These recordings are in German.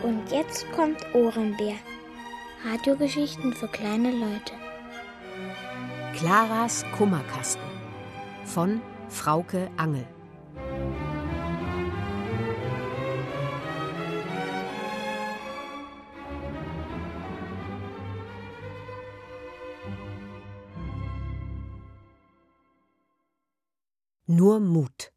Und jetzt kommt Ohrenbär. Radiogeschichten für kleine Leute. Klaras Kummerkasten von Frauke Angel. Nur Mut.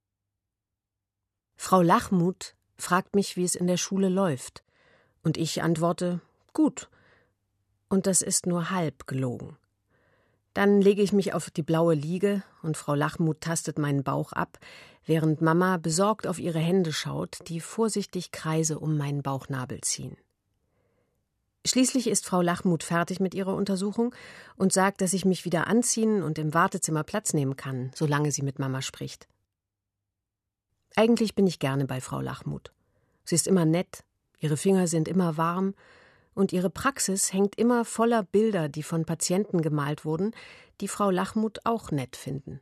Frau Lachmuth fragt mich, wie es in der Schule läuft. Und ich antworte, gut. Und das ist nur halb gelogen. Dann lege ich mich auf die blaue Liege und Frau Lachmuth tastet meinen Bauch ab, während Mama besorgt auf ihre Hände schaut, die vorsichtig Kreise um meinen Bauchnabel ziehen. Schließlich ist Frau Lachmuth fertig mit ihrer Untersuchung und sagt, dass ich mich wieder anziehen und im Wartezimmer Platz nehmen kann, solange sie mit Mama spricht. Eigentlich bin ich gerne bei Frau Lachmuth. Sie ist immer nett, ihre Finger sind immer warm und ihre Praxis hängt immer voller Bilder, die von Patienten gemalt wurden, die Frau Lachmuth auch nett finden.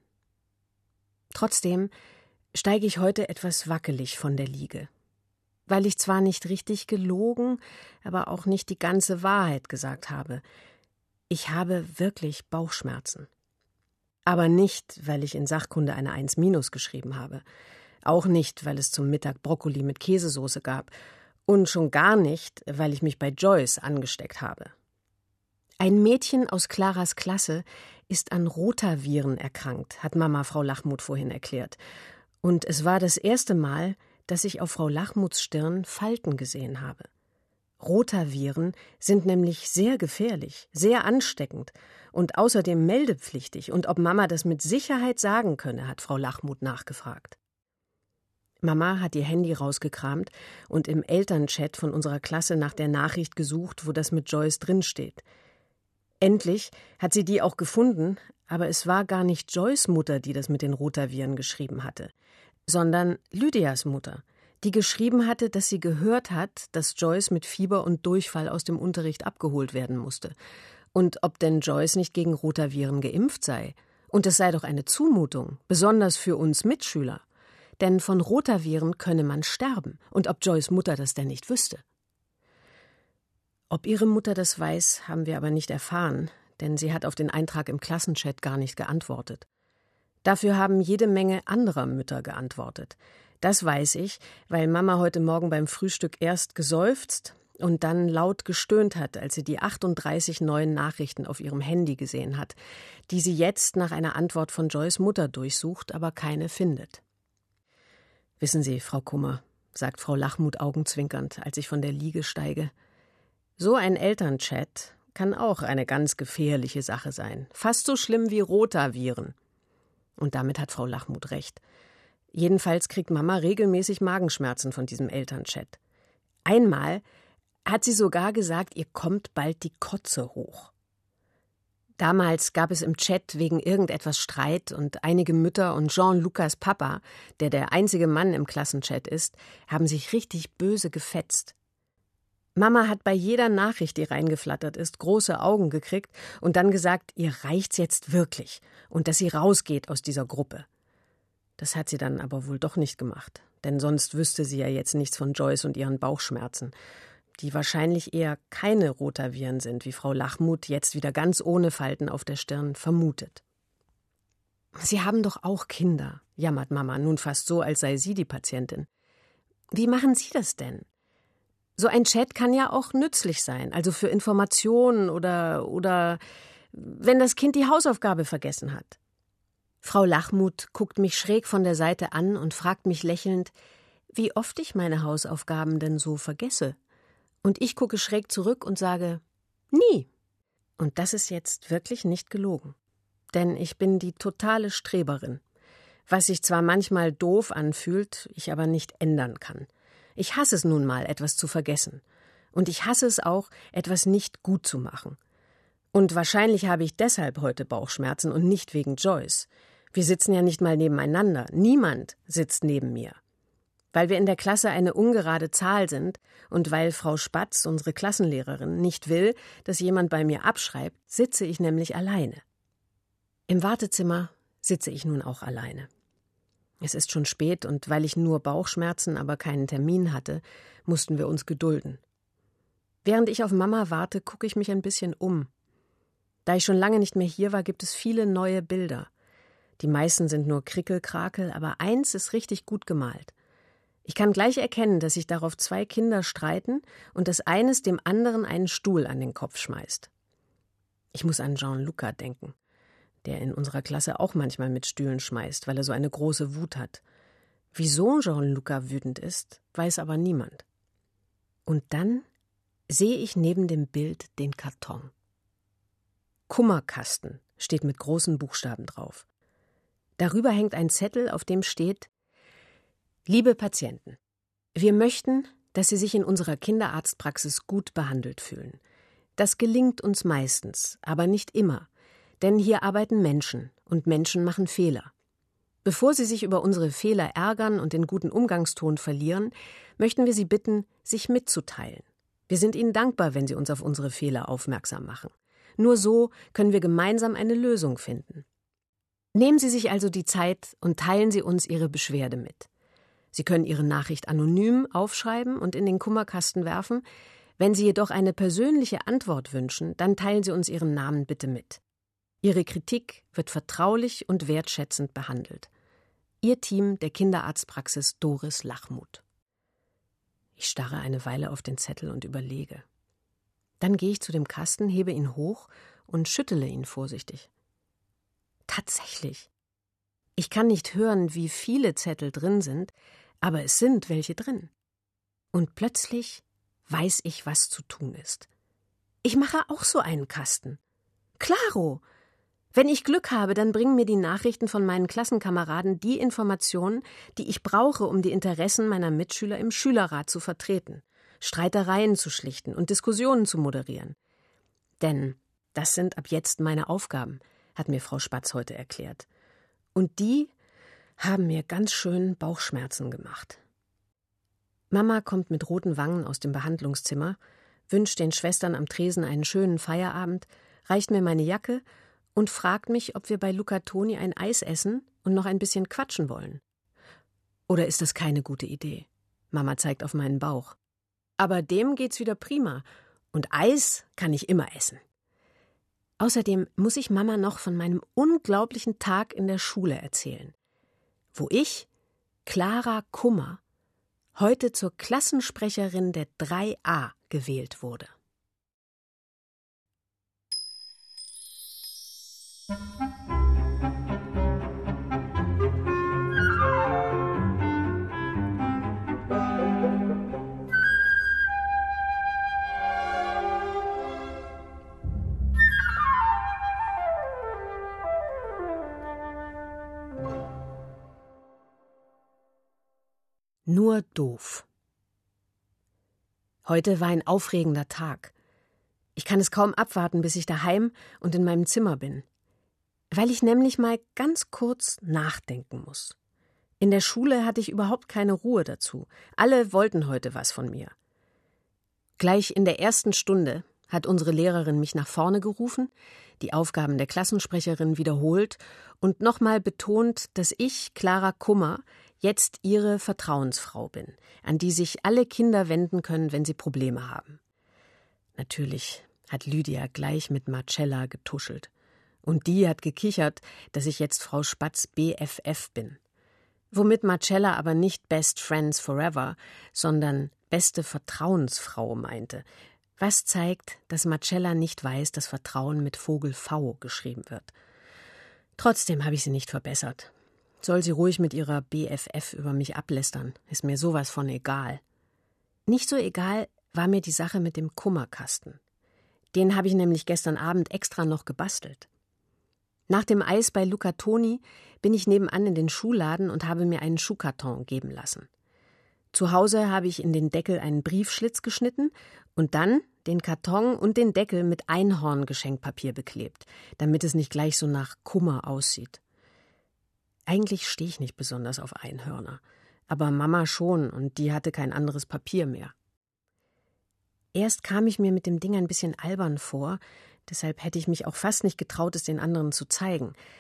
Trotzdem steige ich heute etwas wackelig von der Liege, weil ich zwar nicht richtig gelogen, aber auch nicht die ganze Wahrheit gesagt habe. Ich habe wirklich Bauchschmerzen. Aber nicht, weil ich in Sachkunde eine 1- geschrieben habe. Auch nicht, weil es zum Mittag Brokkoli mit Käsesoße gab. Und schon gar nicht, weil ich mich bei Joyce angesteckt habe. Ein Mädchen aus Klaras Klasse ist an Rotaviren erkrankt, hat Mama Frau Lachmuth vorhin erklärt. Und es war das erste Mal, dass ich auf Frau Lachmuths Stirn Falten gesehen habe. Rotaviren sind nämlich sehr gefährlich, sehr ansteckend und außerdem meldepflichtig. Und ob Mama das mit Sicherheit sagen könne, hat Frau Lachmuth nachgefragt. Mama hat ihr Handy rausgekramt und im Elternchat von unserer Klasse nach der Nachricht gesucht, wo das mit Joyce drinsteht. Endlich hat sie die auch gefunden, aber es war gar nicht Joyce' Mutter, die das mit den Rotaviren geschrieben hatte, sondern Lydias Mutter, die geschrieben hatte, dass sie gehört hat, dass Joyce mit Fieber und Durchfall aus dem Unterricht abgeholt werden musste. Und ob denn Joyce nicht gegen Rotaviren geimpft sei. Und es sei doch eine Zumutung, besonders für uns Mitschüler. Denn von Rotaviren könne man sterben. Und ob Joyce' Mutter das denn nicht wüsste. Ob ihre Mutter das weiß, haben wir aber nicht erfahren, denn sie hat auf den Eintrag im Klassenchat gar nicht geantwortet. Dafür haben jede Menge anderer Mütter geantwortet. Das weiß ich, weil Mama heute Morgen beim Frühstück erst geseufzt und dann laut gestöhnt hat, als sie die 38 neuen Nachrichten auf ihrem Handy gesehen hat, die sie jetzt nach einer Antwort von Joyce' Mutter durchsucht, aber keine findet. Wissen Sie, Frau Kummer, sagt Frau Lachmuth augenzwinkernd, als ich von der Liege steige, so ein Elternchat kann auch eine ganz gefährliche Sache sein. Fast so schlimm wie Rotaviren. Und damit hat Frau Lachmuth recht. Jedenfalls kriegt Mama regelmäßig Magenschmerzen von diesem Elternchat. Einmal hat sie sogar gesagt, ihr kommt bald die Kotze hoch. Damals gab es im Chat wegen irgendetwas Streit und einige Mütter und Jean-Lucas Papa, der einzige Mann im Klassenchat ist, haben sich richtig böse gefetzt. Mama hat bei jeder Nachricht, die reingeflattert ist, große Augen gekriegt und dann gesagt, ihr reicht's jetzt wirklich und dass sie rausgeht aus dieser Gruppe. Das hat sie dann aber wohl doch nicht gemacht, denn sonst wüsste sie ja jetzt nichts von Joyce und ihren Bauchschmerzen, die wahrscheinlich eher keine Rotaviren sind, wie Frau Lachmuth jetzt wieder ganz ohne Falten auf der Stirn vermutet. Sie haben doch auch Kinder, jammert Mama, nun fast so, als sei sie die Patientin. Wie machen Sie das denn? So ein Chat kann ja auch nützlich sein, also für Informationen oder wenn das Kind die Hausaufgabe vergessen hat. Frau Lachmuth guckt mich schräg von der Seite an und fragt mich lächelnd, wie oft ich meine Hausaufgaben denn so vergesse. Und ich gucke schräg zurück und sage, nie. Und das ist jetzt wirklich nicht gelogen. Denn ich bin die totale Streberin. Was sich zwar manchmal doof anfühlt, ich aber nicht ändern kann. Ich hasse es nun mal, etwas zu vergessen. Und ich hasse es auch, etwas nicht gut zu machen. Und wahrscheinlich habe ich deshalb heute Bauchschmerzen und nicht wegen Joyce. Wir sitzen ja nicht mal nebeneinander. Niemand sitzt neben mir. Weil wir in der Klasse eine ungerade Zahl sind und weil Frau Spatz, unsere Klassenlehrerin, nicht will, dass jemand bei mir abschreibt, sitze ich nämlich alleine. Im Wartezimmer sitze ich nun auch alleine. Es ist schon spät und weil ich nur Bauchschmerzen, aber keinen Termin hatte, mussten wir uns gedulden. Während ich auf Mama warte, gucke ich mich ein bisschen um. Da ich schon lange nicht mehr hier war, gibt es viele neue Bilder. Die meisten sind nur Krickelkrakel, aber eins ist richtig gut gemalt. Ich kann gleich erkennen, dass sich darauf 2 Kinder streiten und dass eines dem anderen einen Stuhl an den Kopf schmeißt. Ich muss an Gianluca denken, der in unserer Klasse auch manchmal mit Stühlen schmeißt, weil er so eine große Wut hat. Wieso Gianluca wütend ist, weiß aber niemand. Und dann sehe ich neben dem Bild den Karton. Kummerkasten steht mit großen Buchstaben drauf. Darüber hängt ein Zettel, auf dem steht: Liebe Patienten, wir möchten, dass Sie sich in unserer Kinderarztpraxis gut behandelt fühlen. Das gelingt uns meistens, aber nicht immer, denn hier arbeiten Menschen und Menschen machen Fehler. Bevor Sie sich über unsere Fehler ärgern und den guten Umgangston verlieren, möchten wir Sie bitten, sich mitzuteilen. Wir sind Ihnen dankbar, wenn Sie uns auf unsere Fehler aufmerksam machen. Nur so können wir gemeinsam eine Lösung finden. Nehmen Sie sich also die Zeit und teilen Sie uns Ihre Beschwerde mit. Sie können Ihre Nachricht anonym aufschreiben und in den Kummerkasten werfen. Wenn Sie jedoch eine persönliche Antwort wünschen, dann teilen Sie uns Ihren Namen bitte mit. Ihre Kritik wird vertraulich und wertschätzend behandelt. Ihr Team der Kinderarztpraxis Doris Lachmuth. Ich starre eine Weile auf den Zettel und überlege. Dann gehe ich zu dem Kasten, hebe ihn hoch und schüttele ihn vorsichtig. Tatsächlich. Ich kann nicht hören, wie viele Zettel drin sind, aber es sind welche drin. Und plötzlich weiß ich, was zu tun ist. Ich mache auch so einen Kasten. Klaro! Wenn ich Glück habe, dann bringen mir die Nachrichten von meinen Klassenkameraden die Informationen, die ich brauche, um die Interessen meiner Mitschüler im Schülerrat zu vertreten, Streitereien zu schlichten und Diskussionen zu moderieren. Denn das sind ab jetzt meine Aufgaben, hat mir Frau Spatz heute erklärt. Und die haben mir ganz schön Bauchschmerzen gemacht. Mama kommt mit roten Wangen aus dem Behandlungszimmer, wünscht den Schwestern am Tresen einen schönen Feierabend, reicht mir meine Jacke und fragt mich, ob wir bei Luca Toni ein Eis essen und noch ein bisschen quatschen wollen. Oder ist das keine gute Idee? Mama zeigt auf meinen Bauch. Aber dem geht's wieder prima. Und Eis kann ich immer essen. Außerdem muss ich Mama noch von meinem unglaublichen Tag in der Schule erzählen, wo ich, Clara Kummer, heute zur Klassensprecherin der 3a gewählt wurde. Nur doof. Heute war ein aufregender Tag. Ich kann es kaum abwarten, bis ich daheim und in meinem Zimmer bin. Weil ich nämlich mal ganz kurz nachdenken muss. In der Schule hatte ich überhaupt keine Ruhe dazu. Alle wollten heute was von mir. Gleich in der ersten Stunde hat unsere Lehrerin mich nach vorne gerufen, die Aufgaben der Klassensprecherin wiederholt und nochmal betont, dass ich, Clara Kummer, jetzt ihre Vertrauensfrau bin, an die sich alle Kinder wenden können, wenn sie Probleme haben. Natürlich hat Lydia gleich mit Marcella getuschelt. Und die hat gekichert, dass ich jetzt Frau Spatz BFF bin. Womit Marcella aber nicht Best Friends Forever, sondern beste Vertrauensfrau meinte. Was zeigt, dass Marcella nicht weiß, dass Vertrauen mit Vogel V geschrieben wird. Trotzdem habe ich sie nicht verbessert. Soll sie ruhig mit ihrer BFF über mich ablästern, ist mir sowas von egal. Nicht so egal war mir die Sache mit dem Kummerkasten. Den habe ich nämlich gestern Abend extra noch gebastelt. Nach dem Eis bei Luca Toni bin ich nebenan in den Schuhladen und habe mir einen Schuhkarton geben lassen. Zu Hause habe ich in den Deckel einen Briefschlitz geschnitten und dann den Karton und den Deckel mit Einhorn-Geschenkpapier beklebt, damit es nicht gleich so nach Kummer aussieht. Eigentlich stehe ich nicht besonders auf Einhörner, aber Mama schon und die hatte kein anderes Papier mehr. Erst kam ich mir mit dem Ding ein bisschen albern vor, deshalb hätte ich mich auch fast nicht getraut, es den anderen zu zeigen.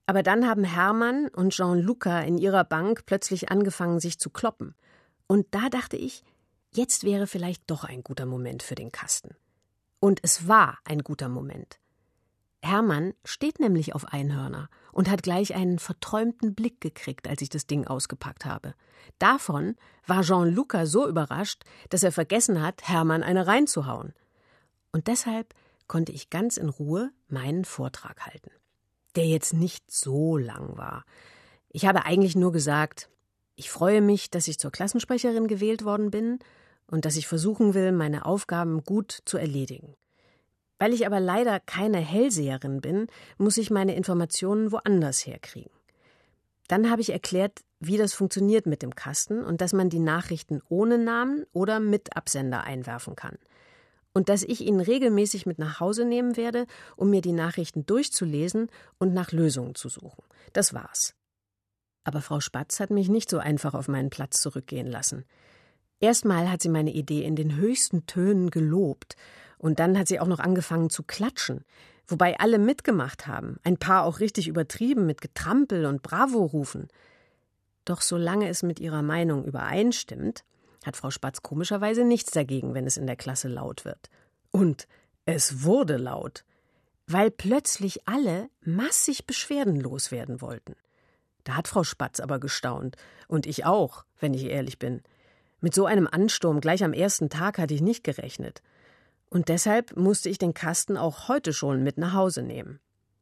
Aber dann haben Hermann und Jean-Luca in ihrer Bank plötzlich angefangen, sich zu kloppen. Und da dachte ich, jetzt wäre vielleicht doch ein guter Moment für den Kasten. Und es war ein guter Moment. Hermann steht nämlich auf Einhörner und hat gleich einen verträumten Blick gekriegt, als ich das Ding ausgepackt habe. Davon war Jean-Luca so überrascht, dass er vergessen hat, Hermann eine reinzuhauen. Und deshalb konnte ich ganz in Ruhe meinen Vortrag halten, der jetzt nicht so lang war. Ich habe eigentlich nur gesagt, ich freue mich, dass ich zur Klassensprecherin gewählt worden bin und dass ich versuchen will, meine Aufgaben gut zu erledigen. Weil ich aber leider keine Hellseherin bin, muss ich meine Informationen woanders herkriegen. Dann habe ich erklärt, wie das funktioniert mit dem Kasten und dass man die Nachrichten ohne Namen oder mit Absender einwerfen kann. Und dass ich ihn regelmäßig mit nach Hause nehmen werde, um mir die Nachrichten durchzulesen und nach Lösungen zu suchen. Das war's. Aber Frau Spatz hat mich nicht so einfach auf meinen Platz zurückgehen lassen. Erstmal hat sie meine Idee in den höchsten Tönen gelobt. Und dann hat sie auch noch angefangen zu klatschen, wobei alle mitgemacht haben, ein paar auch richtig übertrieben mit Getrampel und Bravo-Rufen. Doch solange es mit ihrer Meinung übereinstimmt, hat Frau Spatz komischerweise nichts dagegen, wenn es in der Klasse laut wird. Und es wurde laut, weil plötzlich alle massig Beschwerden loswerden wollten. Da hat Frau Spatz aber gestaunt. Und ich auch, wenn ich ehrlich bin. Mit so einem Ansturm gleich am ersten Tag hatte ich nicht gerechnet. Und deshalb musste ich den Kasten auch heute schon mit nach Hause nehmen.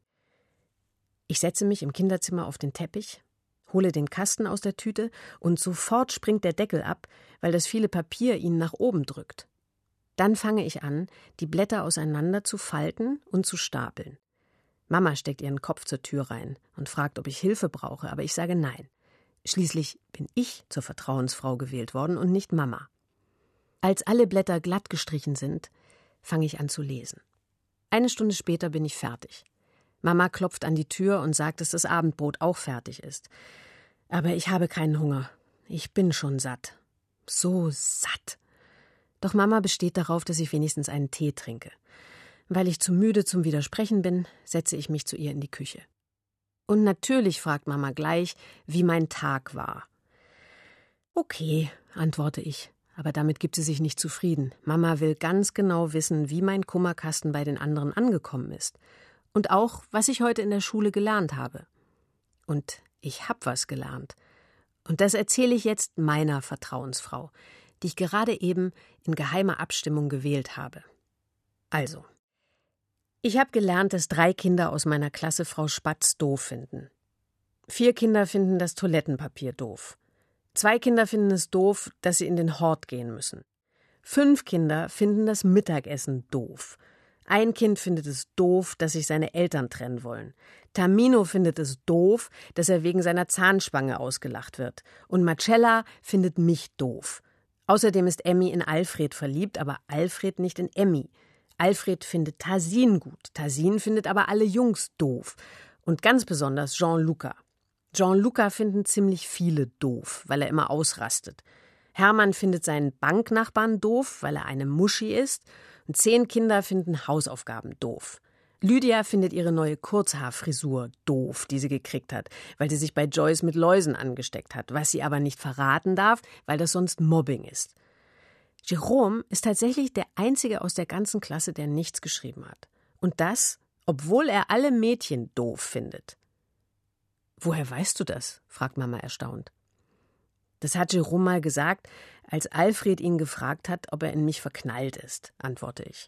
Ich setze mich im Kinderzimmer auf den Teppich, hole den Kasten aus der Tüte und sofort springt der Deckel ab, weil das viele Papier ihn nach oben drückt. Dann fange ich an, die Blätter auseinander zu falten und zu stapeln. Mama steckt ihren Kopf zur Tür rein und fragt, ob ich Hilfe brauche, aber ich sage nein. Schließlich bin ich zur Vertrauensfrau gewählt worden und nicht Mama. Als alle Blätter glatt gestrichen sind, fange ich an zu lesen. Eine Stunde später bin ich fertig. Mama klopft an die Tür und sagt, dass das Abendbrot auch fertig ist. Aber ich habe keinen Hunger. Ich bin schon satt. So satt. Doch Mama besteht darauf, dass ich wenigstens einen Tee trinke. Weil ich zu müde zum Widersprechen bin, setze ich mich zu ihr in die Küche. Und natürlich fragt Mama gleich, wie mein Tag war. Okay, antworte ich. Aber damit gibt sie sich nicht zufrieden. Mama will ganz genau wissen, wie mein Kummerkasten bei den anderen angekommen ist. Und auch, was ich heute in der Schule gelernt habe. Und ich habe was gelernt. Und das erzähle ich jetzt meiner Vertrauensfrau, die ich gerade eben in geheimer Abstimmung gewählt habe. Also, ich habe gelernt, dass 3 Kinder aus meiner Klasse Frau Spatz doof finden. 4 Kinder finden das Toilettenpapier doof. 2 Kinder finden es doof, dass sie in den Hort gehen müssen. 5 Kinder finden das Mittagessen doof. Ein Kind findet es doof, dass sich seine Eltern trennen wollen. Tamino findet es doof, dass er wegen seiner Zahnspange ausgelacht wird. Und Marcella findet mich doof. Außerdem ist Emmy in Alfred verliebt, aber Alfred nicht in Emmy. Alfred findet Tasin gut. Tasin findet aber alle Jungs doof. Und ganz besonders Jean-Luca. Jean-Luca finden ziemlich viele doof, weil er immer ausrastet. Hermann findet seinen Banknachbarn doof, weil er eine Muschi ist. Und 10 Kinder finden Hausaufgaben doof. Lydia findet ihre neue Kurzhaarfrisur doof, die sie gekriegt hat, weil sie sich bei Joyce mit Läusen angesteckt hat, was sie aber nicht verraten darf, weil das sonst Mobbing ist. Jerome ist tatsächlich der Einzige aus der ganzen Klasse, der nichts geschrieben hat. Und das, obwohl er alle Mädchen doof findet. »Woher weißt du das?« fragt Mama erstaunt. »Das hat Jerome mal gesagt, als Alfred ihn gefragt hat, ob er in mich verknallt ist«, antworte ich.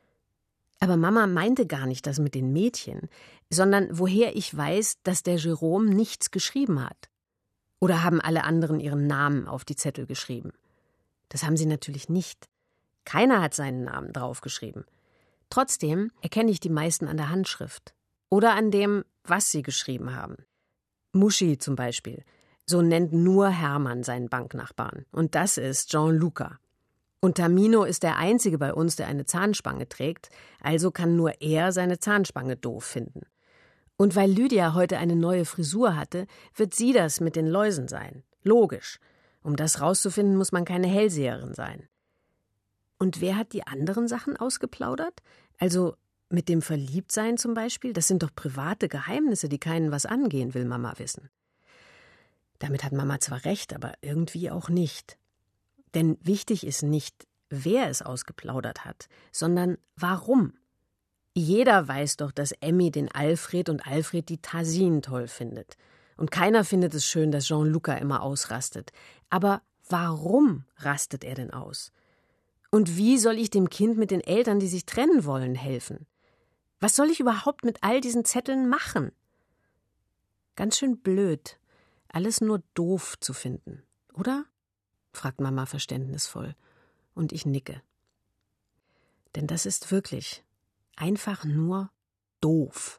Aber Mama meinte gar nicht das mit den Mädchen, sondern woher ich weiß, dass der Jerome nichts geschrieben hat. Oder haben alle anderen ihren Namen auf die Zettel geschrieben? Das haben sie natürlich nicht. Keiner hat seinen Namen draufgeschrieben. Trotzdem erkenne ich die meisten an der Handschrift. Oder an dem, was sie geschrieben haben. Muschi zum Beispiel. So nennt nur Hermann seinen Banknachbarn. Und das ist Jean-Luca. Und Tamino ist der Einzige bei uns, der eine Zahnspange trägt, also kann nur er seine Zahnspange doof finden. Und weil Lydia heute eine neue Frisur hatte, wird sie das mit den Läusen sein. Logisch. Um das rauszufinden, muss man keine Hellseherin sein. Und wer hat die anderen Sachen ausgeplaudert? Also, Mit dem Verliebtsein zum Beispiel, das sind doch private Geheimnisse, die keinen was angehen, will Mama wissen. Damit hat Mama zwar recht, aber irgendwie auch nicht. Denn wichtig ist nicht, wer es ausgeplaudert hat, sondern warum. Jeder weiß doch, dass Emmy den Alfred und Alfred die Tasin toll findet. Und keiner findet es schön, dass Jean-Luca immer ausrastet. Aber warum rastet er denn aus? Und wie soll ich dem Kind mit den Eltern, die sich trennen wollen, helfen? Was soll ich überhaupt mit all diesen Zetteln machen? Ganz schön blöd, alles nur doof zu finden, oder? Fragt Mama verständnisvoll. Und ich nicke. Denn das ist wirklich einfach nur doof.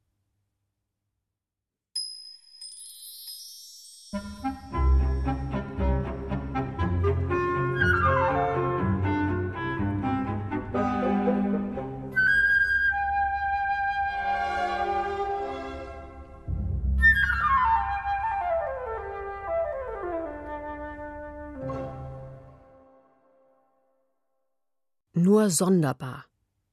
Nur sonderbar.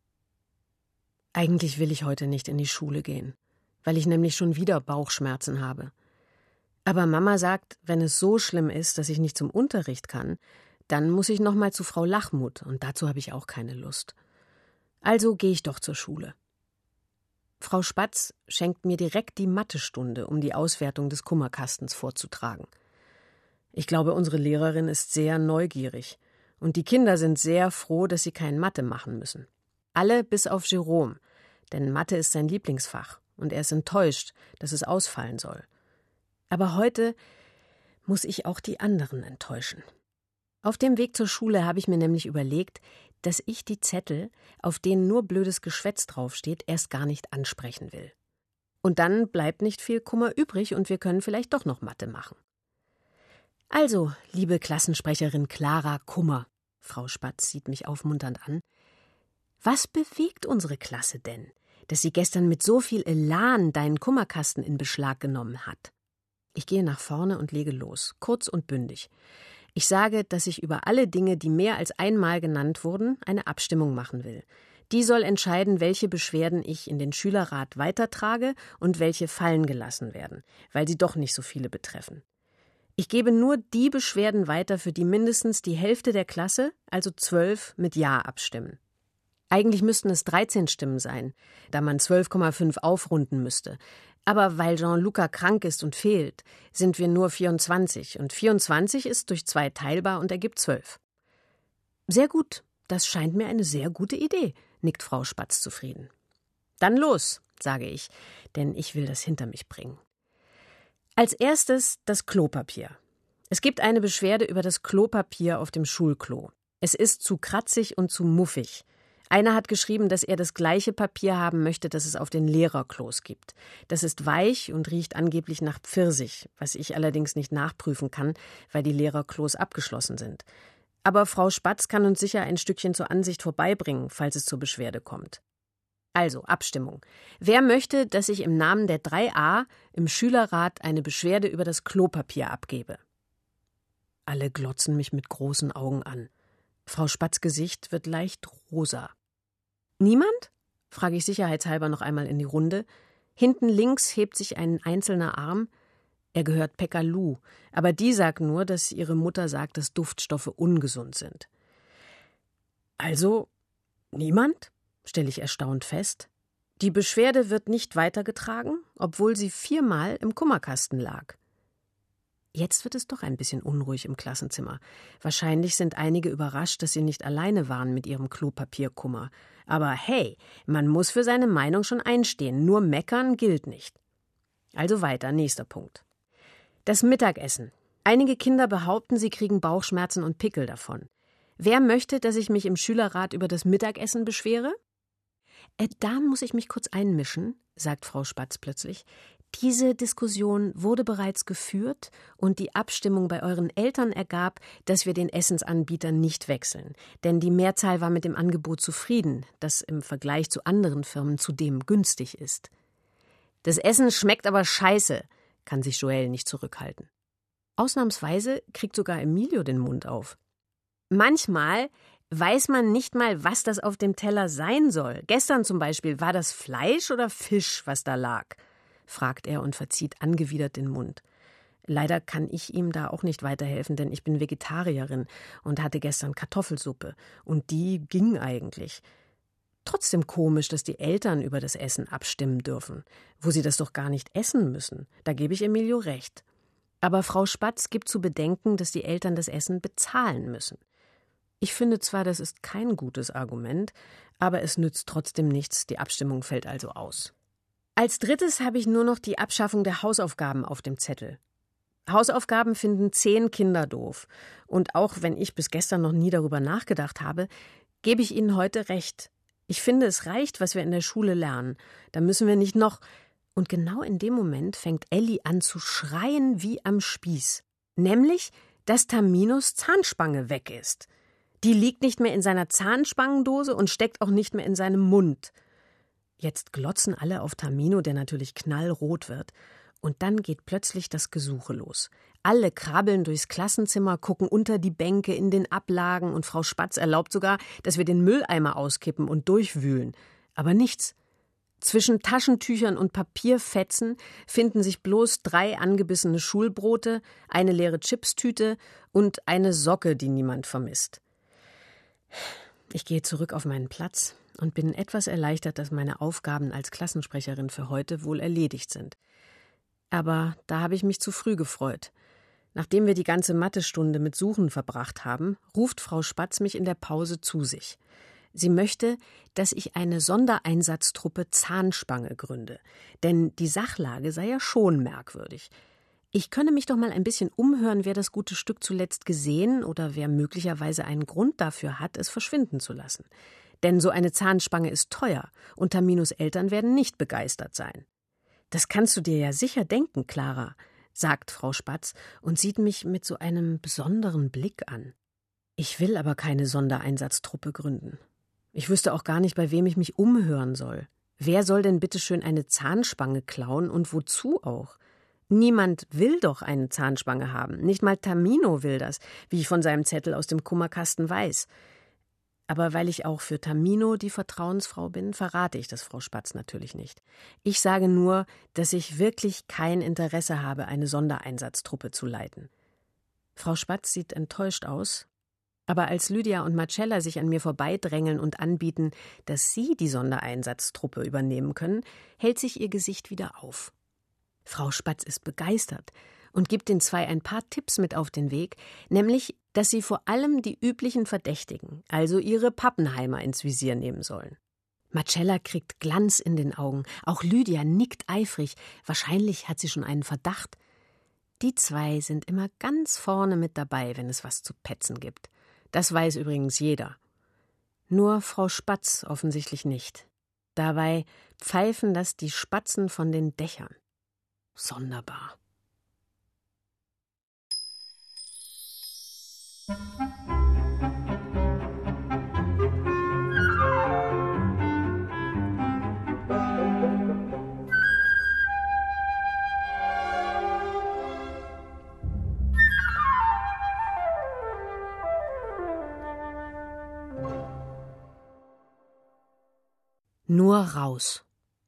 Eigentlich will ich heute nicht in die Schule gehen, weil ich nämlich schon wieder Bauchschmerzen habe. Aber Mama sagt, wenn es so schlimm ist, dass ich nicht zum Unterricht kann, dann muss ich noch mal zu Frau Lachmuth und dazu habe ich auch keine Lust. Also gehe ich doch zur Schule. Frau Spatz schenkt mir direkt die Mathestunde, um die Auswertung des Kummerkastens vorzutragen. Ich glaube, unsere Lehrerin ist sehr neugierig. Und die Kinder sind sehr froh, dass sie kein Mathe machen müssen. Alle bis auf Jerome, denn Mathe ist sein Lieblingsfach und er ist enttäuscht, dass es ausfallen soll. Aber heute muss ich auch die anderen enttäuschen. Auf dem Weg zur Schule habe ich mir nämlich überlegt, dass ich die Zettel, auf denen nur blödes Geschwätz draufsteht, erst gar nicht ansprechen will. Und dann bleibt nicht viel Kummer übrig und wir können vielleicht doch noch Mathe machen. Also, liebe Klassensprecherin Clara Kummer, Frau Spatz sieht mich aufmunternd an, was bewegt unsere Klasse denn, dass sie gestern mit so viel Elan deinen Kummerkasten in Beschlag genommen hat? Ich gehe nach vorne und lege los, kurz und bündig. Ich sage, dass ich über alle Dinge, die mehr als einmal genannt wurden, eine Abstimmung machen will. Die soll entscheiden, welche Beschwerden ich in den Schülerrat weitertrage und welche fallen gelassen werden, weil sie doch nicht so viele betreffen. Ich gebe nur die Beschwerden weiter, für die mindestens die Hälfte der Klasse, also 12, mit Ja abstimmen. Eigentlich müssten es 13 Stimmen sein, da man 12,5 aufrunden müsste. Aber weil Jean-Luca krank ist und fehlt, sind wir nur 24. Und 24 ist durch 2 teilbar und ergibt 12. Sehr gut, das scheint mir eine sehr gute Idee, nickt Frau Spatz zufrieden. Dann los, sage ich, denn ich will das hinter mich bringen. Als erstes das Klopapier. Es gibt eine Beschwerde über das Klopapier auf dem Schulklo. Es ist zu kratzig und zu muffig. Einer hat geschrieben, dass er das gleiche Papier haben möchte, das es auf den Lehrerklos gibt. Das ist weich und riecht angeblich nach Pfirsich, was ich allerdings nicht nachprüfen kann, weil die Lehrerklos abgeschlossen sind. Aber Frau Spatz kann uns sicher ein Stückchen zur Ansicht vorbeibringen, falls es zur Beschwerde kommt. Also, Abstimmung. Wer möchte, dass ich im Namen der 3a im Schülerrat eine Beschwerde über das Klopapier abgebe? Alle glotzen mich mit großen Augen an. Frau Spatz' Gesicht wird leicht rosa. Niemand? Frage ich sicherheitshalber noch einmal in die Runde. Hinten links hebt sich ein einzelner Arm. Er gehört Pekka-Lu, aber die sagt nur, dass ihre Mutter sagt, dass Duftstoffe ungesund sind. Also, niemand? Stelle ich erstaunt fest. Die Beschwerde wird nicht weitergetragen, obwohl sie 4-mal im Kummerkasten lag. Jetzt wird es doch ein bisschen unruhig im Klassenzimmer. Wahrscheinlich sind einige überrascht, dass sie nicht alleine waren mit ihrem Klopapierkummer. Aber hey, man muss für seine Meinung schon einstehen, nur meckern gilt nicht. Also weiter, nächster Punkt. Das Mittagessen. Einige Kinder behaupten, sie kriegen Bauchschmerzen und Pickel davon. Wer möchte, dass ich mich im Schülerrat über das Mittagessen beschwere? Da muss ich mich kurz einmischen, sagt Frau Spatz plötzlich. Diese Diskussion wurde bereits geführt und die Abstimmung bei euren Eltern ergab, dass wir den Essensanbieter nicht wechseln. Denn die Mehrzahl war mit dem Angebot zufrieden, das im Vergleich zu anderen Firmen zudem günstig ist. Das Essen schmeckt aber scheiße, kann sich Joël nicht zurückhalten. Ausnahmsweise kriegt sogar Emilio den Mund auf. Manchmal Weiß man nicht mal, was das auf dem Teller sein soll? Gestern zum Beispiel, war das Fleisch oder Fisch, was da lag? Fragt er und verzieht angewidert den Mund. Leider kann ich ihm da auch nicht weiterhelfen, denn ich bin Vegetarierin und hatte gestern Kartoffelsuppe. Und die ging eigentlich. Trotzdem komisch, dass die Eltern über das Essen abstimmen dürfen, wo sie das doch gar nicht essen müssen. Da gebe ich Emilio recht. Aber Frau Spatz gibt zu bedenken, dass die Eltern das Essen bezahlen müssen. Ich finde zwar, das ist kein gutes Argument, aber es nützt trotzdem nichts, die Abstimmung fällt also aus. Als drittes habe ich nur noch die Abschaffung der Hausaufgaben auf dem Zettel. Hausaufgaben finden 10 Kinder doof. Und auch wenn ich bis gestern noch nie darüber nachgedacht habe, gebe ich Ihnen heute recht. Ich finde, es reicht, was wir in der Schule lernen. Da müssen wir nicht noch... Und genau in dem Moment fängt Elli an zu schreien wie am Spieß. Nämlich, dass Taminos Zahnspange weg ist. Die liegt nicht mehr in seiner Zahnspangendose und steckt auch nicht mehr in seinem Mund. Jetzt glotzen alle auf Tamino, der natürlich knallrot wird. Und dann geht plötzlich das Gesuche los. Alle krabbeln durchs Klassenzimmer, gucken unter die Bänke, in den Ablagen und Frau Spatz erlaubt sogar, dass wir den Mülleimer auskippen und durchwühlen. Aber nichts. Zwischen Taschentüchern und Papierfetzen finden sich bloß 3 angebissene Schulbrote, eine leere Chipstüte und eine Socke, die niemand vermisst. Ich gehe zurück auf meinen Platz und bin etwas erleichtert, dass meine Aufgaben als Klassensprecherin für heute wohl erledigt sind. Aber da habe ich mich zu früh gefreut. Nachdem wir die ganze Mathestunde mit Suchen verbracht haben, ruft Frau Spatz mich in der Pause zu sich. Sie möchte, dass ich eine Sondereinsatztruppe Zahnspange gründe, denn die Sachlage sei ja schon merkwürdig. Ich könne mich doch mal ein bisschen umhören, wer das gute Stück zuletzt gesehen oder wer möglicherweise einen Grund dafür hat, es verschwinden zu lassen. Denn so eine Zahnspange ist teuer und Taminos Eltern werden nicht begeistert sein. »Das kannst du dir ja sicher denken, Clara«, sagt Frau Spatz und sieht mich mit so einem besonderen Blick an. Ich will aber keine Sondereinsatztruppe gründen. Ich wüsste auch gar nicht, bei wem ich mich umhören soll. Wer soll denn bitteschön eine Zahnspange klauen und wozu auch? Niemand will doch eine Zahnspange haben. Nicht mal Tamino will das, wie ich von seinem Zettel aus dem Kummerkasten weiß. Aber weil ich auch für Tamino die Vertrauensfrau bin, verrate ich das Frau Spatz natürlich nicht. Ich sage nur, dass ich wirklich kein Interesse habe, eine Sondereinsatztruppe zu leiten. Frau Spatz sieht enttäuscht aus, aber als Lydia und Marcella sich an mir vorbeidrängeln und anbieten, dass sie die Sondereinsatztruppe übernehmen können, hält sich ihr Gesicht wieder auf. Frau Spatz ist begeistert und gibt den 2 ein paar Tipps mit auf den Weg, nämlich, dass sie vor allem die üblichen Verdächtigen, also ihre Pappenheimer, ins Visier nehmen sollen. Marcella kriegt Glanz in den Augen, auch Lydia nickt eifrig, wahrscheinlich hat sie schon einen Verdacht. Die 2 sind immer ganz vorne mit dabei, wenn es was zu petzen gibt. Das weiß übrigens jeder. Nur Frau Spatz offensichtlich nicht. Dabei pfeifen das die Spatzen von den Dächern. Sonderbar. Nur raus.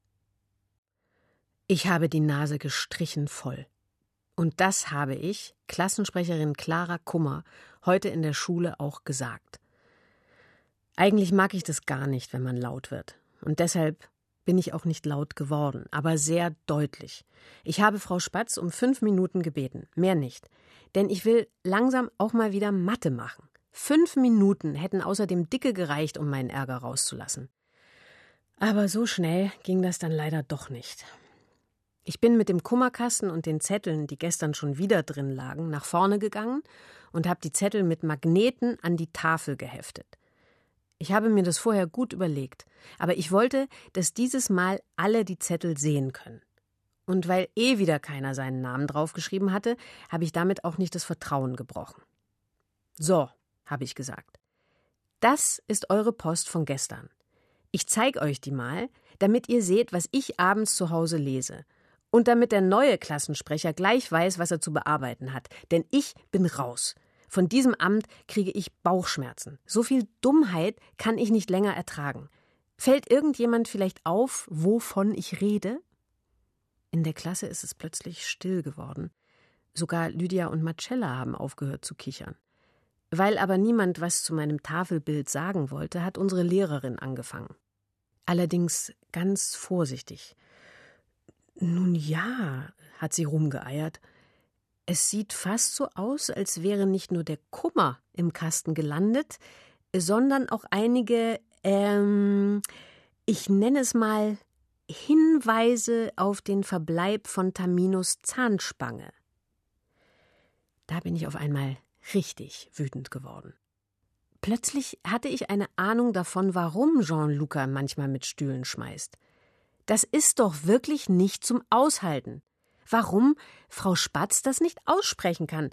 Ich habe die Nase gestrichen voll. Und das habe ich, Klassensprecherin Clara Kummer, heute in der Schule auch gesagt. Eigentlich mag ich das gar nicht, wenn man laut wird. Und deshalb bin ich auch nicht laut geworden, aber sehr deutlich. Ich habe Frau Spatz um 5 Minuten gebeten, mehr nicht. Denn ich will langsam auch mal wieder Mathe machen. 5 Minuten hätten außerdem dicke gereicht, um meinen Ärger rauszulassen. Aber so schnell ging das dann leider doch nicht. Ich bin mit dem Kummerkasten und den Zetteln, die gestern schon wieder drin lagen, nach vorne gegangen und habe die Zettel mit Magneten an die Tafel geheftet. Ich habe mir das vorher gut überlegt, aber ich wollte, dass dieses Mal alle die Zettel sehen können. Und weil wieder keiner seinen Namen draufgeschrieben hatte, habe ich damit auch nicht das Vertrauen gebrochen. So, habe ich gesagt. Das ist eure Post von gestern. Ich zeige euch die mal, damit ihr seht, was ich abends zu Hause lese. Und damit der neue Klassensprecher gleich weiß, was er zu bearbeiten hat. Denn ich bin raus. Von diesem Amt kriege ich Bauchschmerzen. So viel Dummheit kann ich nicht länger ertragen. Fällt irgendjemand vielleicht auf, wovon ich rede? In der Klasse ist es plötzlich still geworden. Sogar Lydia und Marcella haben aufgehört zu kichern. Weil aber niemand was zu meinem Tafelbild sagen wollte, hat unsere Lehrerin angefangen. Allerdings ganz vorsichtig. »Nun ja«, hat sie rumgeeiert, »es sieht fast so aus, als wäre nicht nur der Kummer im Kasten gelandet, sondern auch einige, ich nenne es mal, Hinweise auf den Verbleib von Taminos Zahnspange.« Da bin ich auf einmal richtig wütend geworden. Plötzlich hatte ich eine Ahnung davon, warum Jean-Luca manchmal mit Stühlen schmeißt. Das ist doch wirklich nicht zum Aushalten. Warum Frau Spatz das nicht aussprechen kann?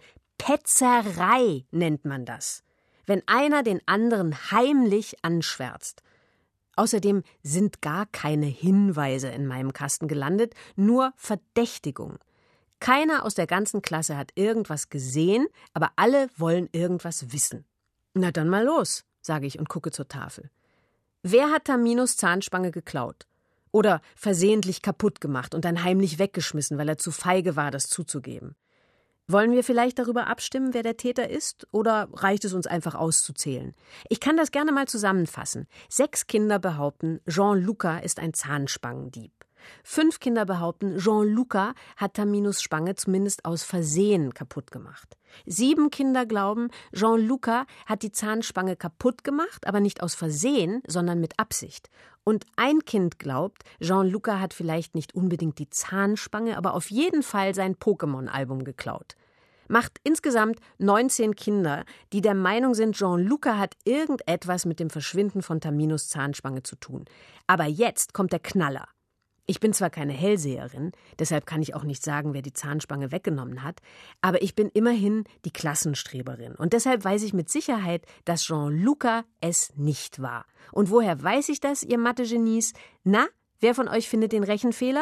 Petzerei nennt man das, wenn einer den anderen heimlich anschwärzt. Außerdem sind gar keine Hinweise in meinem Kasten gelandet, nur Verdächtigung. Keiner aus der ganzen Klasse hat irgendwas gesehen, aber alle wollen irgendwas wissen. Na dann mal los, sage ich und gucke zur Tafel. Wer hat Taminos Zahnspange geklaut? Oder versehentlich kaputt gemacht und dann heimlich weggeschmissen, weil er zu feige war, das zuzugeben? Wollen wir vielleicht darüber abstimmen, wer der Täter ist, oder reicht es uns einfach auszuzählen? Ich kann das gerne mal zusammenfassen. 6 Kinder behaupten, Jean-Luca ist ein Zahnspangendieb. 5 Kinder behaupten, Jean-Luca hat Taminos Spange zumindest aus Versehen kaputt gemacht. 7 Kinder glauben, Jean-Luca hat die Zahnspange kaputt gemacht, aber nicht aus Versehen, sondern mit Absicht. Und ein Kind glaubt, Jean-Luca hat vielleicht nicht unbedingt die Zahnspange, aber auf jeden Fall sein Pokémon-Album geklaut. Macht insgesamt 19 Kinder, die der Meinung sind, Jean-Luca hat irgendetwas mit dem Verschwinden von Taminos Zahnspange zu tun. Aber jetzt kommt der Knaller. Ich bin zwar keine Hellseherin, deshalb kann ich auch nicht sagen, wer die Zahnspange weggenommen hat, aber ich bin immerhin die Klassenstreberin. Und deshalb weiß ich mit Sicherheit, dass Jean-Luca es nicht war. Und woher weiß ich das, ihr Mathe-Genies? Na, wer von euch findet den Rechenfehler?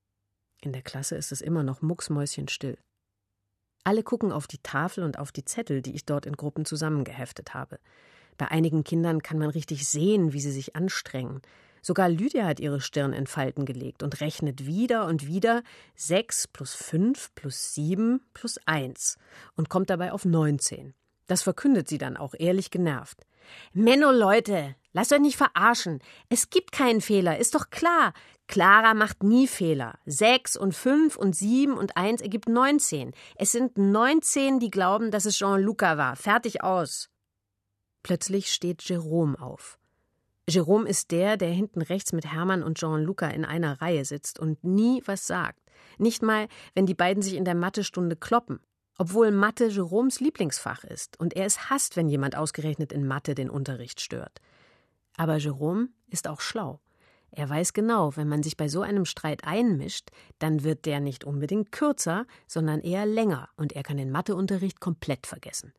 In der Klasse ist es immer noch mucksmäuschenstill. Alle gucken auf die Tafel und auf die Zettel, die ich dort in Gruppen zusammengeheftet habe. Bei einigen Kindern kann man richtig sehen, wie sie sich anstrengen. Sogar Lydia hat ihre Stirn in Falten gelegt und rechnet wieder und wieder 6 plus 5 plus 7 plus 1 und kommt dabei auf 19. Das verkündet sie dann auch ehrlich genervt. »Menno, Leute, lasst euch nicht verarschen. Es gibt keinen Fehler, ist doch klar. Clara macht nie Fehler. 6 und 5 und 7 und 1 ergibt 19. Es sind 19, die glauben, dass es Jean-Luca war. Fertig aus.« Plötzlich steht Jerome auf. Jerome ist der hinten rechts mit Hermann und Jean-Luca in einer Reihe sitzt und nie was sagt. Nicht mal, wenn die beiden sich in der Mathestunde kloppen. Obwohl Mathe Jeromes Lieblingsfach ist und er es hasst, wenn jemand ausgerechnet in Mathe den Unterricht stört. Aber Jerome ist auch schlau. Er weiß genau, wenn man sich bei so einem Streit einmischt, dann wird der nicht unbedingt kürzer, sondern eher länger und er kann den Matheunterricht komplett vergessen.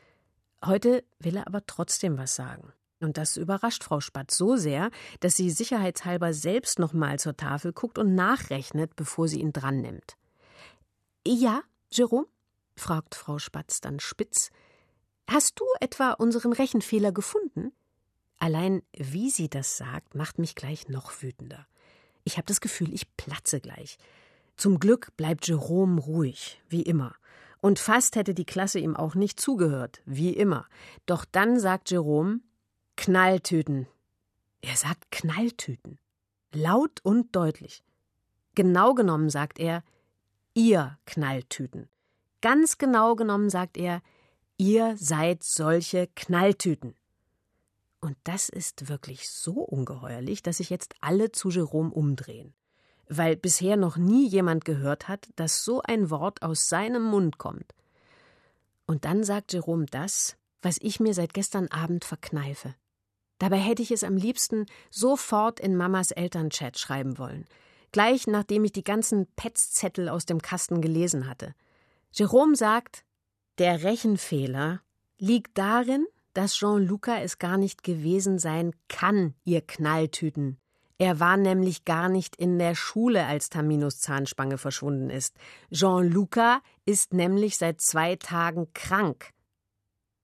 Heute will er aber trotzdem was sagen. Und das überrascht Frau Spatz so sehr, dass sie sicherheitshalber selbst noch mal zur Tafel guckt und nachrechnet, bevor sie ihn dran nimmt. »Ja, Jerome?« fragt Frau Spatz dann spitz. »Hast du etwa unseren Rechenfehler gefunden?« Allein, wie sie das sagt, macht mich gleich noch wütender. Ich habe das Gefühl, ich platze gleich. Zum Glück bleibt Jerome ruhig, wie immer. Und fast hätte die Klasse ihm auch nicht zugehört, wie immer. Doch dann sagt Jerome: »Knalltüten.« Er sagt Knalltüten. Laut und deutlich. Genau genommen sagt er: »Ihr Knalltüten.« Ganz genau genommen sagt er: »Ihr seid solche Knalltüten.« Und das ist wirklich so ungeheuerlich, dass sich jetzt alle zu Jerome umdrehen. Weil bisher noch nie jemand gehört hat, dass so ein Wort aus seinem Mund kommt. Und dann sagt Jerome das, was ich mir seit gestern Abend verkneife. Dabei hätte ich es am liebsten sofort in Mamas Elternchat schreiben wollen. Gleich nachdem ich die ganzen Petzzettel aus dem Kasten gelesen hatte. Jerome sagt, der Rechenfehler liegt darin, dass Jean-Luca es gar nicht gewesen sein kann, ihr Knalltüten. Er war nämlich gar nicht in der Schule, als Taminos Zahnspange verschwunden ist. Jean-Luca ist nämlich seit 2 Tagen krank.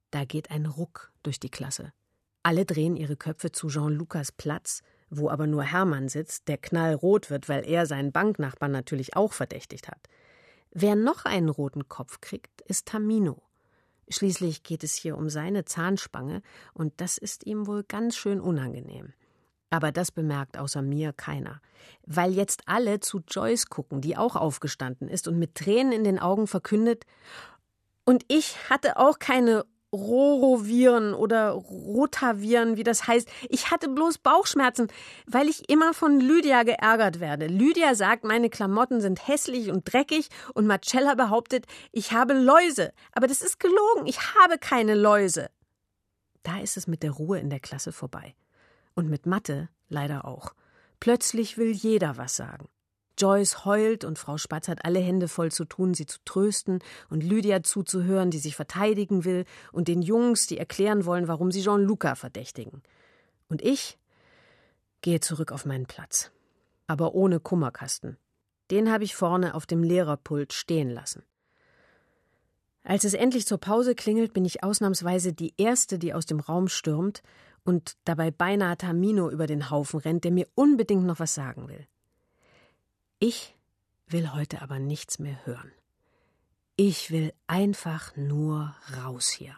Da geht ein Ruck durch die Klasse. Alle drehen ihre Köpfe zu Jean-Lucas Platz, wo aber nur Hermann sitzt, der knallrot wird, weil er seinen Banknachbarn natürlich auch verdächtigt hat. Wer noch einen roten Kopf kriegt, ist Tamino. Schließlich geht es hier um seine Zahnspange und das ist ihm wohl ganz schön unangenehm. Aber das bemerkt außer mir keiner, weil jetzt alle zu Joyce gucken, die auch aufgestanden ist und mit Tränen in den Augen verkündet: Und ich hatte auch keine Roroviren oder Rotaviren, wie das heißt. Ich hatte bloß Bauchschmerzen, weil ich immer von Lydia geärgert werde. Lydia sagt, meine Klamotten sind hässlich und dreckig und Marcella behauptet, ich habe Läuse. Aber das ist gelogen, ich habe keine Läuse. Da ist es mit der Ruhe in der Klasse vorbei. Und mit Mathe leider auch. Plötzlich will jeder was sagen. Joyce heult und Frau Spatz hat alle Hände voll zu tun, sie zu trösten und Lydia zuzuhören, die sich verteidigen will, und den Jungs, die erklären wollen, warum sie Jean-Luca verdächtigen. Und ich gehe zurück auf meinen Platz. Aber ohne Kummerkasten. Den habe ich vorne auf dem Lehrerpult stehen lassen. Als es endlich zur Pause klingelt, bin ich ausnahmsweise die Erste, die aus dem Raum stürmt und dabei beinahe Tamino über den Haufen rennt, der mir unbedingt noch was sagen will. Ich will heute aber nichts mehr hören. Ich will einfach nur raus hier.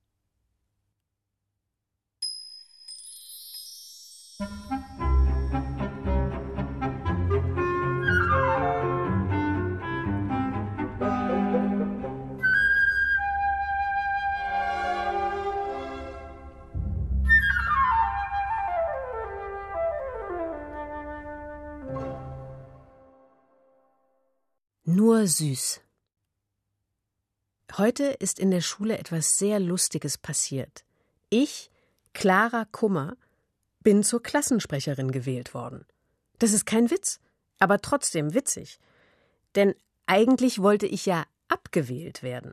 Nur süß. Heute ist in der Schule etwas sehr Lustiges passiert. Ich, Clara Kummer, bin zur Klassensprecherin gewählt worden. Das ist kein Witz, aber trotzdem witzig. Denn eigentlich wollte ich ja abgewählt werden.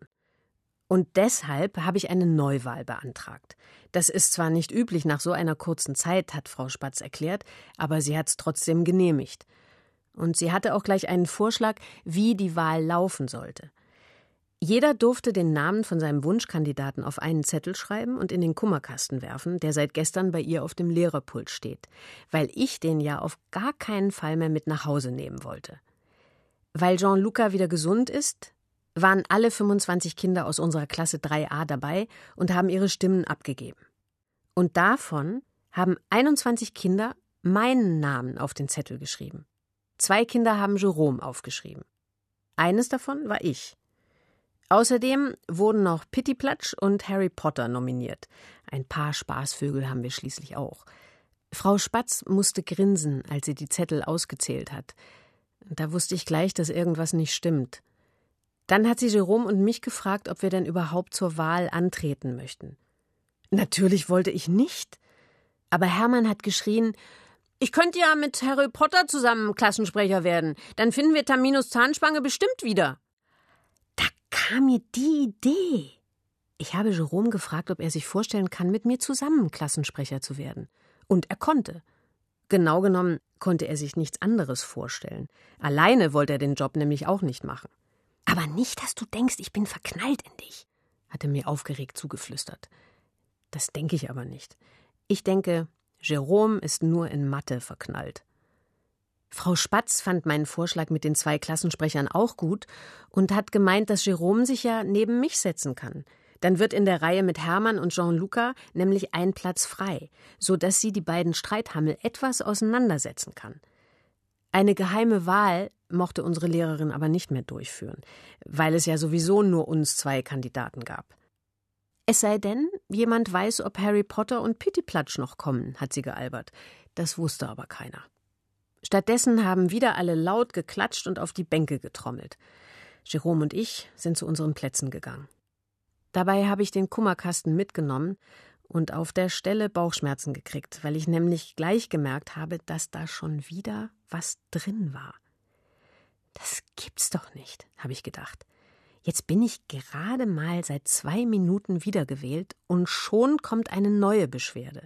Und deshalb habe ich eine Neuwahl beantragt. Das ist zwar nicht üblich nach so einer kurzen Zeit, hat Frau Spatz erklärt, aber sie hat es trotzdem genehmigt. Und sie hatte auch gleich einen Vorschlag, wie die Wahl laufen sollte. Jeder durfte den Namen von seinem Wunschkandidaten auf einen Zettel schreiben und in den Kummerkasten werfen, der seit gestern bei ihr auf dem Lehrerpult steht, weil ich den ja auf gar keinen Fall mehr mit nach Hause nehmen wollte. Weil Jean-Luca wieder gesund ist, waren alle 25 Kinder aus unserer Klasse 3a dabei und haben ihre Stimmen abgegeben. Und davon haben 21 Kinder meinen Namen auf den Zettel geschrieben. 2 Kinder haben Jerome aufgeschrieben. Eines davon war ich. Außerdem wurden noch Pittiplatsch und Harry Potter nominiert. Ein paar Spaßvögel haben wir schließlich auch. Frau Spatz musste grinsen, als sie die Zettel ausgezählt hat. Da wusste ich gleich, dass irgendwas nicht stimmt. Dann hat sie Jerome und mich gefragt, ob wir denn überhaupt zur Wahl antreten möchten. Natürlich wollte ich nicht. Aber Hermann hat geschrien: Ich könnte ja mit Harry Potter zusammen Klassensprecher werden. Dann finden wir Taminos Zahnspange bestimmt wieder. Da kam mir die Idee. Ich habe Jerome gefragt, ob er sich vorstellen kann, mit mir zusammen Klassensprecher zu werden. Und er konnte. Genau genommen konnte er sich nichts anderes vorstellen. Alleine wollte er den Job nämlich auch nicht machen. Aber nicht, dass du denkst, ich bin verknallt in dich, hat er mir aufgeregt zugeflüstert. Das denke ich aber nicht. Ich denke, Jerome ist nur in Mathe verknallt. Frau Spatz fand meinen Vorschlag mit den 2 Klassensprechern auch gut und hat gemeint, dass Jerome sich ja neben mich setzen kann. Dann wird in der Reihe mit Hermann und Jean-Luca nämlich ein Platz frei, sodass sie die beiden Streithammel etwas auseinandersetzen kann. Eine geheime Wahl mochte unsere Lehrerin aber nicht mehr durchführen, weil es ja sowieso nur uns 2 Kandidaten gab. Es sei denn, jemand weiß, ob Harry Potter und Pittiplatsch noch kommen, hat sie gealbert. Das wusste aber keiner. Stattdessen haben wieder alle laut geklatscht und auf die Bänke getrommelt. Jerome und ich sind zu unseren Plätzen gegangen. Dabei habe ich den Kummerkasten mitgenommen und auf der Stelle Bauchschmerzen gekriegt, weil ich nämlich gleich gemerkt habe, dass da schon wieder was drin war. Das gibt's doch nicht, habe ich gedacht. Jetzt bin ich gerade mal seit 2 Minuten wiedergewählt und schon kommt eine neue Beschwerde.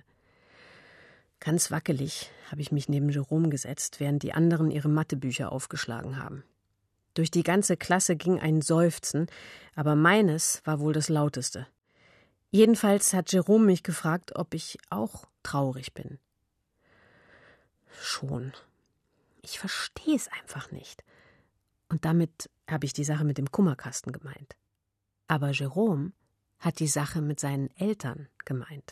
Ganz wackelig habe ich mich neben Jerome gesetzt, während die anderen ihre Mathebücher aufgeschlagen haben. Durch die ganze Klasse ging ein Seufzen, aber meines war wohl das lauteste. Jedenfalls hat Jerome mich gefragt, ob ich auch traurig bin. Schon. Ich verstehe es einfach nicht. Und damit habe ich die Sache mit dem Kummerkasten gemeint. Aber Jerome hat die Sache mit seinen Eltern gemeint.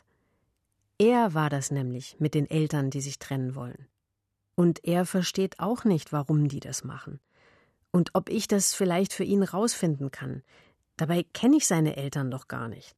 Er war das nämlich mit den Eltern, die sich trennen wollen. Und er versteht auch nicht, warum die das machen. Und ob ich das vielleicht für ihn rausfinden kann. Dabei kenne ich seine Eltern doch gar nicht.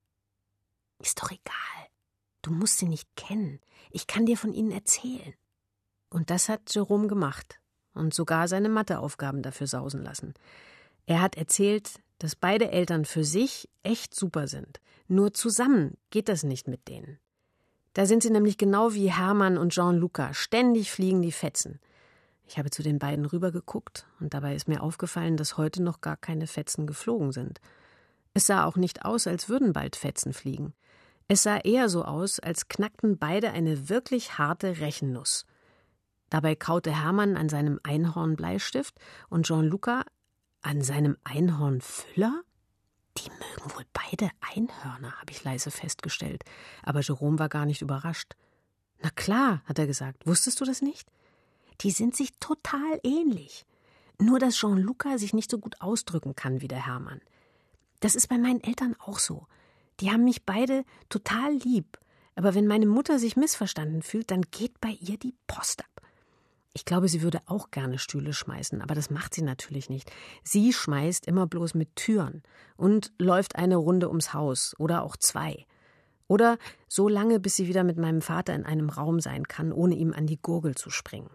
Ist doch egal. Du musst sie nicht kennen. Ich kann dir von ihnen erzählen. Und das hat Jerome gemacht und sogar seine Matheaufgaben dafür sausen lassen. Er hat erzählt, dass beide Eltern für sich echt super sind. Nur zusammen geht das nicht mit denen. Da sind sie nämlich genau wie Hermann und Jean-Luca. Ständig fliegen die Fetzen. Ich habe zu den beiden rübergeguckt und dabei ist mir aufgefallen, dass heute noch gar keine Fetzen geflogen sind. Es sah auch nicht aus, als würden bald Fetzen fliegen. Es sah eher so aus, als knackten beide eine wirklich harte Rechennuss. Dabei kaute Hermann an seinem Einhornbleistift und Jean-Luca an seinem Einhornfüller? Die mögen wohl beide Einhörner, habe ich leise festgestellt. Aber Jerome war gar nicht überrascht. Na klar, hat er gesagt. Wusstest du das nicht? Die sind sich total ähnlich. Nur, dass Jean-Luca sich nicht so gut ausdrücken kann wie der Hermann. Das ist bei meinen Eltern auch so. Die haben mich beide total lieb. Aber wenn meine Mutter sich missverstanden fühlt, dann geht bei ihr die Post ab. Ich glaube, sie würde auch gerne Stühle schmeißen, aber das macht sie natürlich nicht. Sie schmeißt immer bloß mit Türen und läuft eine Runde ums Haus oder auch 2. Oder so lange, bis sie wieder mit meinem Vater in einem Raum sein kann, ohne ihm an die Gurgel zu springen.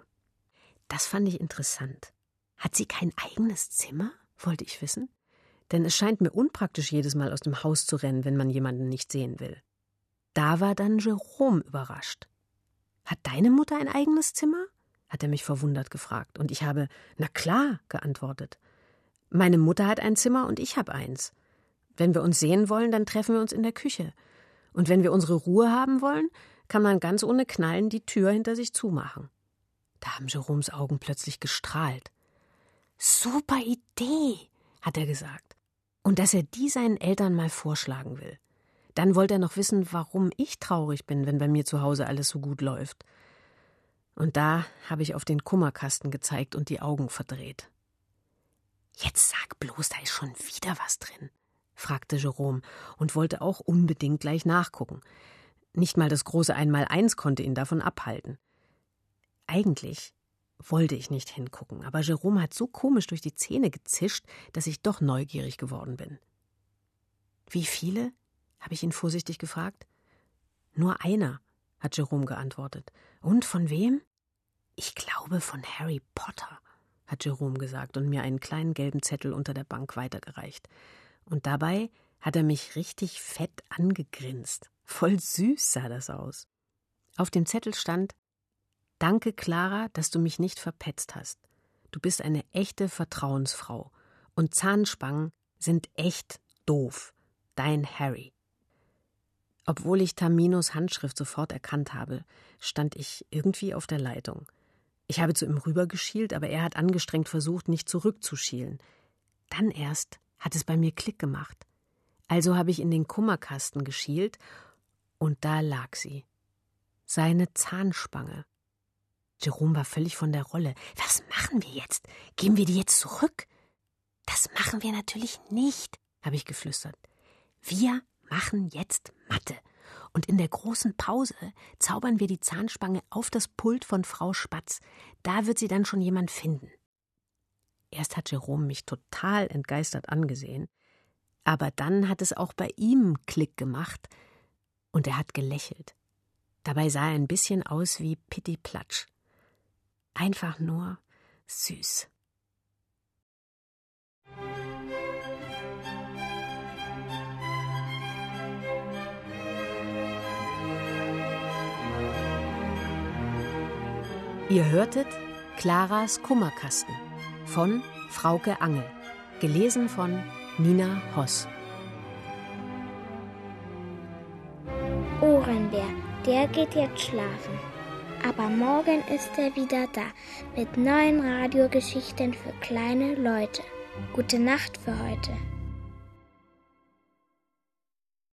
Das fand ich interessant. Hat sie kein eigenes Zimmer? Wollte ich wissen. Denn es scheint mir unpraktisch, jedes Mal aus dem Haus zu rennen, wenn man jemanden nicht sehen will. Da war dann Jerome überrascht. Hat deine Mutter ein eigenes Zimmer? Hat er mich verwundert gefragt. Und ich habe, na klar, geantwortet. Meine Mutter hat ein Zimmer und ich habe eins. Wenn wir uns sehen wollen, dann treffen wir uns in der Küche. Und wenn wir unsere Ruhe haben wollen, kann man ganz ohne Knallen die Tür hinter sich zumachen. Da haben Jeromes Augen plötzlich gestrahlt. Super Idee, hat er gesagt. Und dass er die seinen Eltern mal vorschlagen will. Dann wollte er noch wissen, warum ich traurig bin, wenn bei mir zu Hause alles so gut läuft. Und da habe ich auf den Kummerkasten gezeigt und die Augen verdreht. »Jetzt sag bloß, da ist schon wieder was drin«, fragte Jerome und wollte auch unbedingt gleich nachgucken. Nicht mal das große 1x1 konnte ihn davon abhalten. Eigentlich wollte ich nicht hingucken, aber Jerome hat so komisch durch die Zähne gezischt, dass ich doch neugierig geworden bin. »Wie viele?« habe ich ihn vorsichtig gefragt. »Nur einer«, hat Jerome geantwortet. »Und von wem?« »Ich glaube von Harry Potter«, hat Jerome gesagt und mir einen kleinen gelben Zettel unter der Bank weitergereicht. Und dabei hat er mich richtig fett angegrinst. Voll süß sah das aus. Auf dem Zettel stand: »Danke, Clara, dass du mich nicht verpetzt hast. Du bist eine echte Vertrauensfrau. Und Zahnspangen sind echt doof. Dein Harry.« Obwohl ich Taminos Handschrift sofort erkannt habe, stand ich irgendwie auf der Leitung. Ich habe zu ihm rübergeschielt, aber er hat angestrengt versucht, nicht zurückzuschielen. Dann erst hat es bei mir Klick gemacht. Also habe ich in den Kummerkasten geschielt und da lag sie. Seine Zahnspange. Jerome war völlig von der Rolle. »Was machen wir jetzt? Geben wir die jetzt zurück?« »Das machen wir natürlich nicht«, habe ich geflüstert. »Wir machen jetzt Mathe. Und in der großen Pause zaubern wir die Zahnspange auf das Pult von Frau Spatz. Da wird sie dann schon jemand finden.« Erst hat Jerome mich total entgeistert angesehen, aber dann hat es auch bei ihm Klick gemacht und er hat gelächelt. Dabei sah er ein bisschen aus wie Pitti Platsch. Einfach nur süß. Ihr hörtet Claras Kummerkasten von Frauke Angel, gelesen von Nina Hoss. Ohrenbär, der geht jetzt schlafen. Aber morgen ist er wieder da mit neuen Radiogeschichten für kleine Leute. Gute Nacht für heute.